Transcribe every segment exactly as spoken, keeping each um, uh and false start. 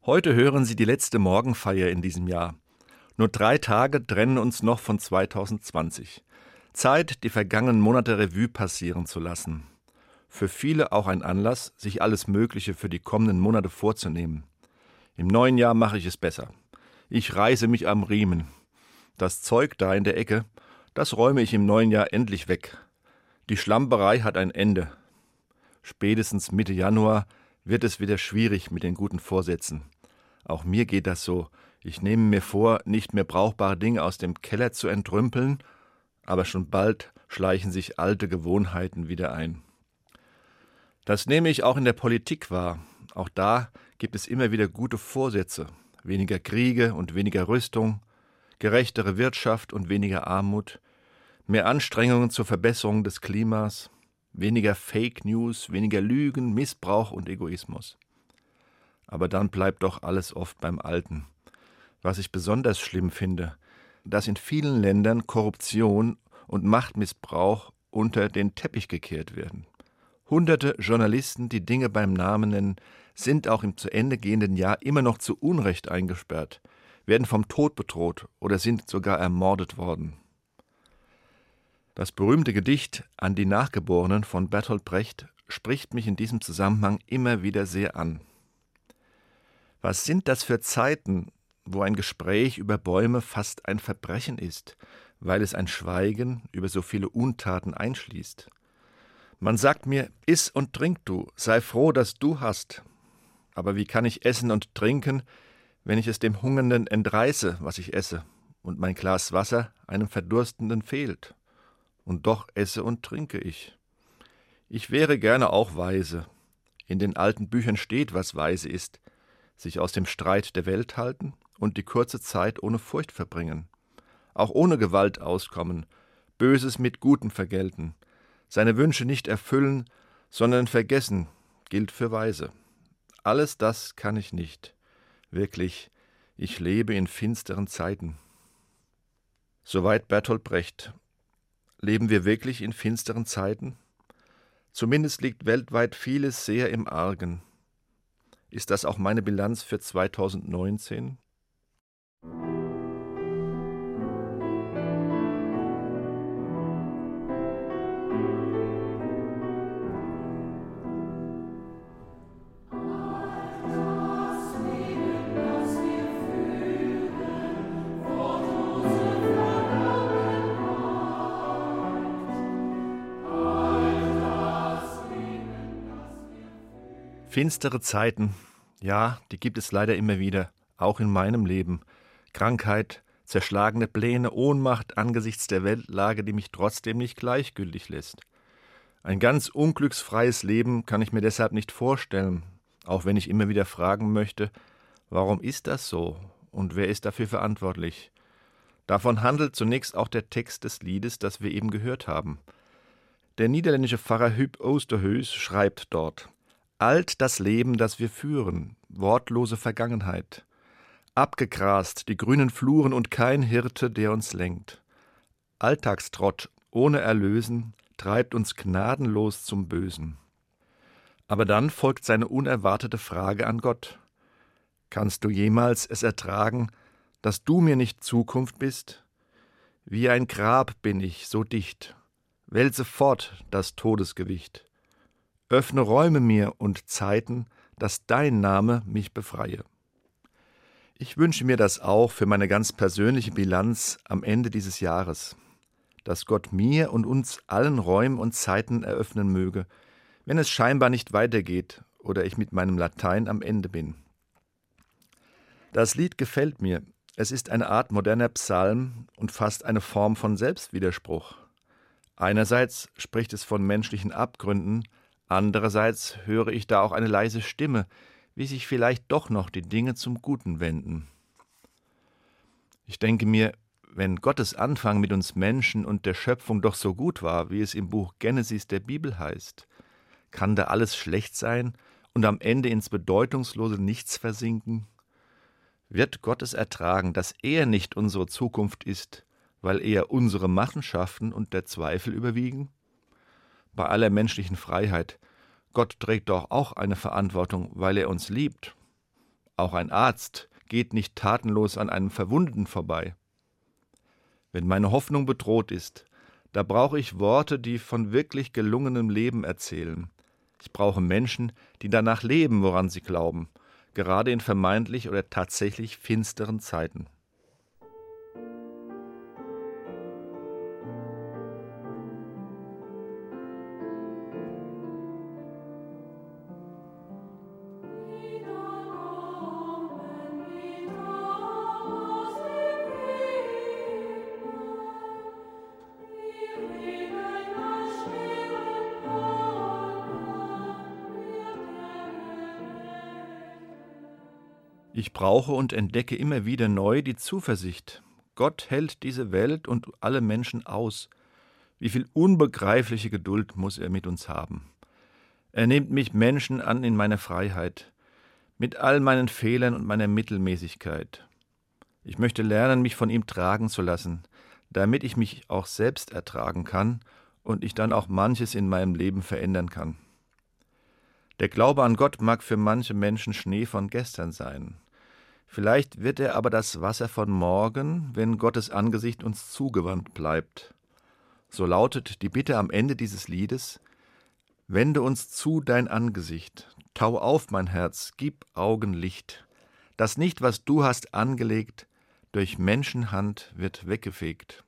Heute hören Sie die letzte Morgenfeier in diesem Jahr. Nur drei Tage trennen uns noch von zweitausendzwanzig. Zeit, die vergangenen Monate Revue passieren zu lassen. Für viele auch ein Anlass, sich alles Mögliche für die kommenden Monate vorzunehmen. Im neuen Jahr mache ich es besser. Ich reiße mich am Riemen. Das Zeug da in der Ecke, das räume ich im neuen Jahr endlich weg. Die Schlamperei hat ein Ende. Spätestens Mitte Januar wird es wieder schwierig mit den guten Vorsätzen. Auch mir geht das so. Ich nehme mir vor, nicht mehr brauchbare Dinge aus dem Keller zu entrümpeln, aber schon bald schleichen sich alte Gewohnheiten wieder ein. Das nehme ich auch in der Politik wahr. Auch da gibt es immer wieder gute Vorsätze. Weniger Kriege und weniger Rüstung, gerechtere Wirtschaft und weniger Armut, mehr Anstrengungen zur Verbesserung des Klimas, weniger Fake News, weniger Lügen, Missbrauch und Egoismus. Aber dann bleibt doch alles oft beim Alten. Was ich besonders schlimm finde, dass in vielen Ländern Korruption und Machtmissbrauch unter den Teppich gekehrt werden. Hunderte Journalisten, die Dinge beim Namen nennen, sind auch im zu Ende gehenden Jahr immer noch zu Unrecht eingesperrt, werden vom Tod bedroht oder sind sogar ermordet worden. Das berühmte Gedicht An die Nachgeborenen von Bertolt Brecht spricht mich in diesem Zusammenhang immer wieder sehr an. Was sind das für Zeiten, wo ein Gespräch über Bäume fast ein Verbrechen ist, weil es ein Schweigen über so viele Untaten einschließt? Man sagt mir, iss und trink du, sei froh, dass du hast. Aber wie kann ich essen und trinken, wenn ich es dem Hungernden entreiße, was ich esse, und mein Glas Wasser einem Verdurstenden fehlt? Und doch esse und trinke ich. Ich wäre gerne auch weise. In den alten Büchern steht, was weise ist. Sich aus dem Streit der Welt halten und die kurze Zeit ohne Furcht verbringen. Auch ohne Gewalt auskommen, Böses mit Gutem vergelten. Seine Wünsche nicht erfüllen, sondern vergessen, gilt für Weise. Alles das kann ich nicht. Wirklich, ich lebe in finsteren Zeiten. Soweit Bertolt Brecht. Leben wir wirklich in finsteren Zeiten? Zumindest liegt weltweit vieles sehr im Argen. Ist das auch meine Bilanz für zweitausendneunzehn? Finstere Zeiten, ja, die gibt es leider immer wieder, auch in meinem Leben. Krankheit, zerschlagene Pläne, Ohnmacht angesichts der Weltlage, die mich trotzdem nicht gleichgültig lässt. Ein ganz unglücksfreies Leben kann ich mir deshalb nicht vorstellen, auch wenn ich immer wieder fragen möchte, warum ist das so und wer ist dafür verantwortlich? Davon handelt zunächst auch der Text des Liedes, das wir eben gehört haben. Der niederländische Pfarrer Huub Oosterhuis schreibt dort: Alt das Leben, das wir führen, wortlose Vergangenheit. Abgegrast die grünen Fluren und kein Hirte, der uns lenkt. Alltagstrott ohne Erlösen treibt uns gnadenlos zum Bösen. Aber dann folgt seine unerwartete Frage an Gott. Kannst du jemals es ertragen, dass du mir nicht Zukunft bist? Wie ein Grab bin ich so dicht, wälze fort das Todesgewicht. Öffne Räume mir und Zeiten, dass dein Name mich befreie. Ich wünsche mir das auch für meine ganz persönliche Bilanz am Ende dieses Jahres, dass Gott mir und uns allen Räumen und Zeiten eröffnen möge, wenn es scheinbar nicht weitergeht oder ich mit meinem Latein am Ende bin. Das Lied gefällt mir. Es ist eine Art moderner Psalm und fast eine Form von Selbstwiderspruch. Einerseits spricht es von menschlichen Abgründen, andererseits höre ich da auch eine leise Stimme, wie sich vielleicht doch noch die Dinge zum Guten wenden. Ich denke mir, wenn Gottes Anfang mit uns Menschen und der Schöpfung doch so gut war, wie es im Buch Genesis der Bibel heißt, kann da alles schlecht sein und am Ende ins bedeutungslose Nichts versinken? Wird Gott es ertragen, dass er nicht unsere Zukunft ist, weil eher unsere Machenschaften und der Zweifel überwiegen? Bei aller menschlichen Freiheit, Gott trägt doch auch eine Verantwortung, weil er uns liebt. Auch ein Arzt geht nicht tatenlos an einem Verwundeten vorbei. Wenn meine Hoffnung bedroht ist, da brauche ich Worte, die von wirklich gelungenem Leben erzählen. Ich brauche Menschen, die danach leben, woran sie glauben, gerade in vermeintlich oder tatsächlich finsteren Zeiten. Ich brauche und entdecke immer wieder neu die Zuversicht. Gott hält diese Welt und alle Menschen aus. Wie viel unbegreifliche Geduld muss er mit uns haben. Er nimmt mich Menschen an in meiner Freiheit, mit all meinen Fehlern und meiner Mittelmäßigkeit. Ich möchte lernen, mich von ihm tragen zu lassen, damit ich mich auch selbst ertragen kann und ich dann auch manches in meinem Leben verändern kann. Der Glaube an Gott mag für manche Menschen Schnee von gestern sein. Vielleicht wird er aber das Wasser von morgen, wenn Gottes Angesicht uns zugewandt bleibt. So lautet die Bitte am Ende dieses Liedes: Wende uns zu dein Angesicht, tau auf mein Herz, gib Augenlicht, dass nicht, was du hast angelegt, durch Menschenhand wird weggefegt.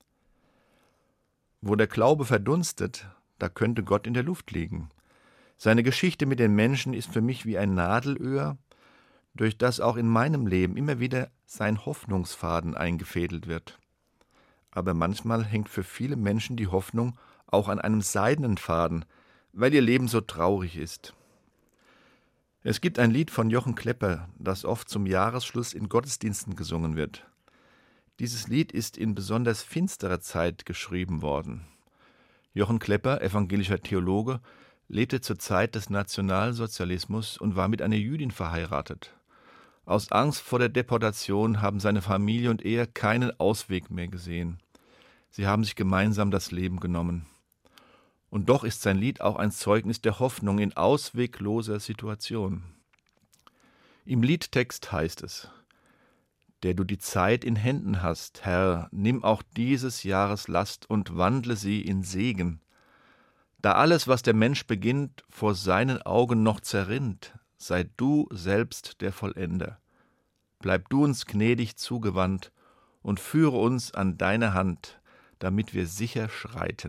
Wo der Glaube verdunstet, da könnte Gott in der Luft liegen. Seine Geschichte mit den Menschen ist für mich wie ein Nadelöhr, durch das auch in meinem Leben immer wieder sein Hoffnungsfaden eingefädelt wird. Aber manchmal hängt für viele Menschen die Hoffnung auch an einem seidenen Faden, weil ihr Leben so traurig ist. Es gibt ein Lied von Jochen Klepper, das oft zum Jahresschluss in Gottesdiensten gesungen wird. Dieses Lied ist in besonders finsterer Zeit geschrieben worden. Jochen Klepper, evangelischer Theologe, lebte zur Zeit des Nationalsozialismus und war mit einer Jüdin verheiratet. Aus Angst vor der Deportation haben seine Familie und er keinen Ausweg mehr gesehen. Sie haben sich gemeinsam das Leben genommen. Und doch ist sein Lied auch ein Zeugnis der Hoffnung in auswegloser Situation. Im Liedtext heißt es: Der du die Zeit in Händen hast, Herr, nimm auch dieses Jahres Last und wandle sie in Segen. Da alles, was der Mensch beginnt, vor seinen Augen noch zerrinnt, sei du selbst der Vollender. Bleib du uns gnädig zugewandt und führe uns an deine Hand, damit wir sicher schreiten.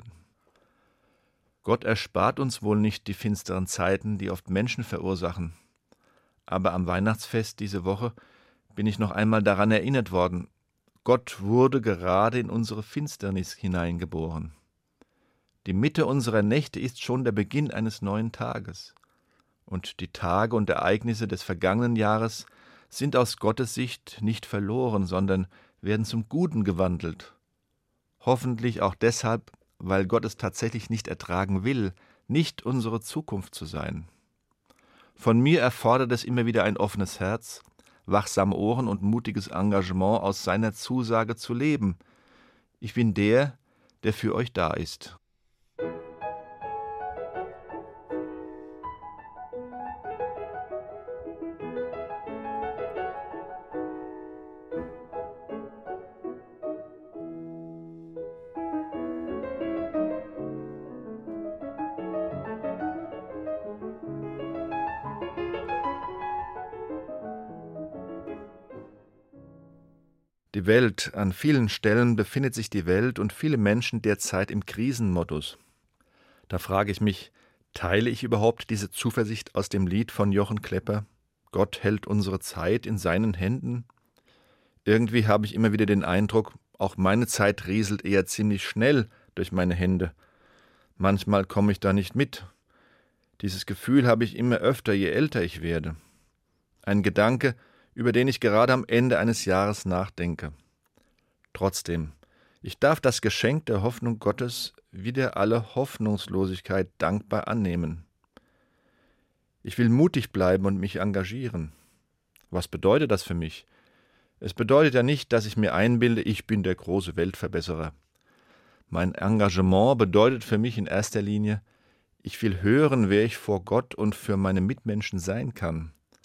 Gott erspart uns wohl nicht die finsteren Zeiten, die oft Menschen verursachen. Aber am Weihnachtsfest diese Woche bin ich noch einmal daran erinnert worden: Gott wurde gerade in unsere Finsternis hineingeboren. Die Mitte unserer Nächte ist schon der Beginn eines neuen Tages. Und die Tage und Ereignisse des vergangenen Jahres sind aus Gottes Sicht nicht verloren, sondern werden zum Guten gewandelt. Hoffentlich auch deshalb, weil Gott es tatsächlich nicht ertragen will, nicht unsere Zukunft zu sein. Von mir erfordert es immer wieder ein offenes Herz, wachsame Ohren und mutiges Engagement, aus seiner Zusage zu leben. Ich bin der, der für euch da ist. Die Welt, an vielen Stellen befindet sich die Welt und viele Menschen derzeit im Krisenmodus. Da frage ich mich, teile ich überhaupt diese Zuversicht aus dem Lied von Jochen Klepper? Gott hält unsere Zeit in seinen Händen? Irgendwie habe ich immer wieder den Eindruck, auch meine Zeit rieselt eher ziemlich schnell durch meine Hände. Manchmal komme ich da nicht mit. Dieses Gefühl habe ich immer öfter, je älter ich werde. Ein Gedanke, über den ich gerade am Ende eines Jahres nachdenke. Trotzdem, ich darf das Geschenk der Hoffnung Gottes wider alle Hoffnungslosigkeit dankbar annehmen. Ich will mutig bleiben und mich engagieren. Was bedeutet das für mich? Es bedeutet ja nicht, dass ich mir einbilde, ich bin der große Weltverbesserer. Mein Engagement bedeutet für mich in erster Linie, ich will hören, wer ich vor Gott und für meine Mitmenschen sein kann.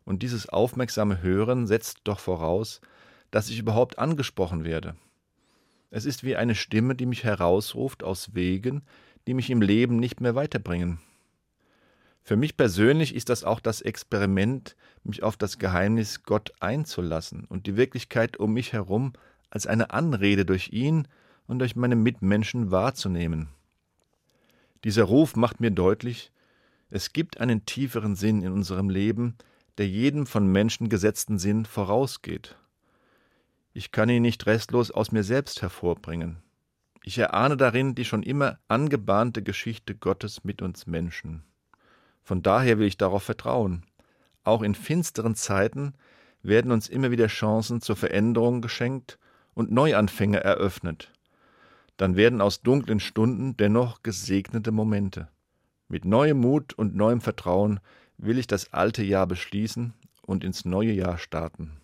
Und dieses aufmerksame Hören setzt doch voraus, dass ich überhaupt angesprochen werde. Es ist wie eine Stimme, die mich herausruft aus Wegen, die mich im Leben nicht mehr weiterbringen. Für mich persönlich ist das auch das Experiment, mich auf das Geheimnis Gott einzulassen und die Wirklichkeit um mich herum als eine Anrede durch ihn und durch meine Mitmenschen wahrzunehmen. Dieser Ruf macht mir deutlich, es gibt einen tieferen Sinn in unserem Leben, der jedem von Menschen gesetzten Sinn vorausgeht. Ich kann ihn nicht restlos aus mir selbst hervorbringen. Ich erahne darin die schon immer angebahnte Geschichte Gottes mit uns Menschen. Von daher will ich darauf vertrauen. Auch in finsteren Zeiten werden uns immer wieder Chancen zur Veränderung geschenkt und Neuanfänge eröffnet. Dann werden aus dunklen Stunden dennoch gesegnete Momente. Mit neuem Mut und neuem Vertrauen will ich das alte Jahr beschließen und ins neue Jahr starten.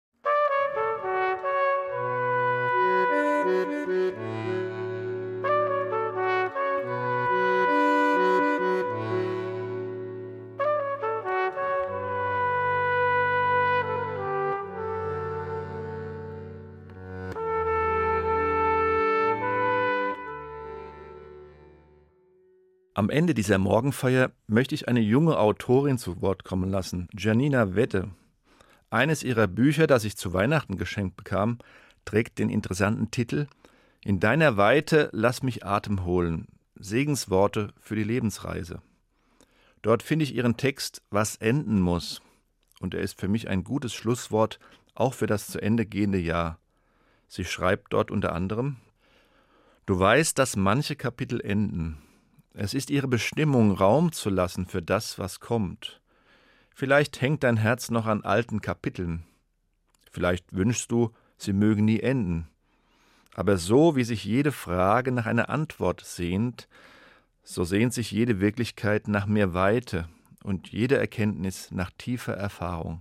Am Ende dieser Morgenfeier möchte ich eine junge Autorin zu Wort kommen lassen, Janina Wedde. Eines ihrer Bücher, das ich zu Weihnachten geschenkt bekam, trägt den interessanten Titel »In deiner Weite lass mich Atem holen. Segensworte für die Lebensreise«. Dort finde ich ihren Text »Was enden muss«. Und er ist für mich ein gutes Schlusswort, auch für das zu Ende gehende Jahr. Sie schreibt dort unter anderem: »Du weißt, dass manche Kapitel enden. Es ist ihre Bestimmung, Raum zu lassen für das, was kommt. Vielleicht hängt dein Herz noch an alten Kapiteln. Vielleicht wünschst du, sie mögen nie enden. Aber so wie sich jede Frage nach einer Antwort sehnt, so sehnt sich jede Wirklichkeit nach mehr Weite und jede Erkenntnis nach tiefer Erfahrung.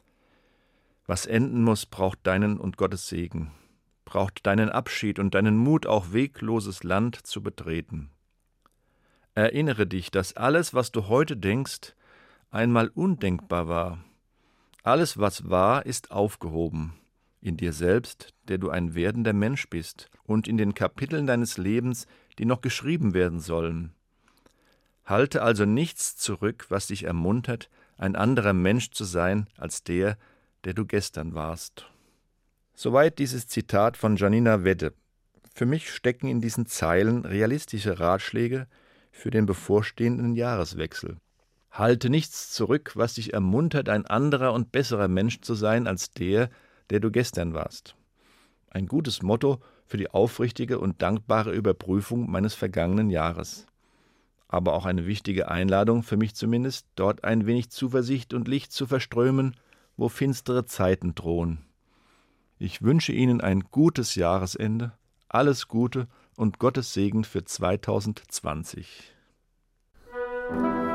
Was enden muss, braucht deinen und Gottes Segen, braucht deinen Abschied und deinen Mut, auch wegloses Land zu betreten. Erinnere dich, dass alles, was du heute denkst, einmal undenkbar war. Alles, was war, ist aufgehoben. In dir selbst, der du ein werdender Mensch bist, und in den Kapiteln deines Lebens, die noch geschrieben werden sollen. Halte also nichts zurück, was dich ermuntert, ein anderer Mensch zu sein als der, der du gestern warst. Soweit dieses Zitat von Janina Wedde. Für mich stecken in diesen Zeilen realistische Ratschläge für den bevorstehenden Jahreswechsel. Halte nichts zurück, was dich ermuntert, ein anderer und besserer Mensch zu sein als der, der du gestern warst. Ein gutes Motto für die aufrichtige und dankbare Überprüfung meines vergangenen Jahres. Aber auch eine wichtige Einladung, für mich zumindest, dort ein wenig Zuversicht und Licht zu verströmen, wo finstere Zeiten drohen. Ich wünsche Ihnen ein gutes Jahresende, alles Gute und Gottes Segen für zweitausendzwanzig.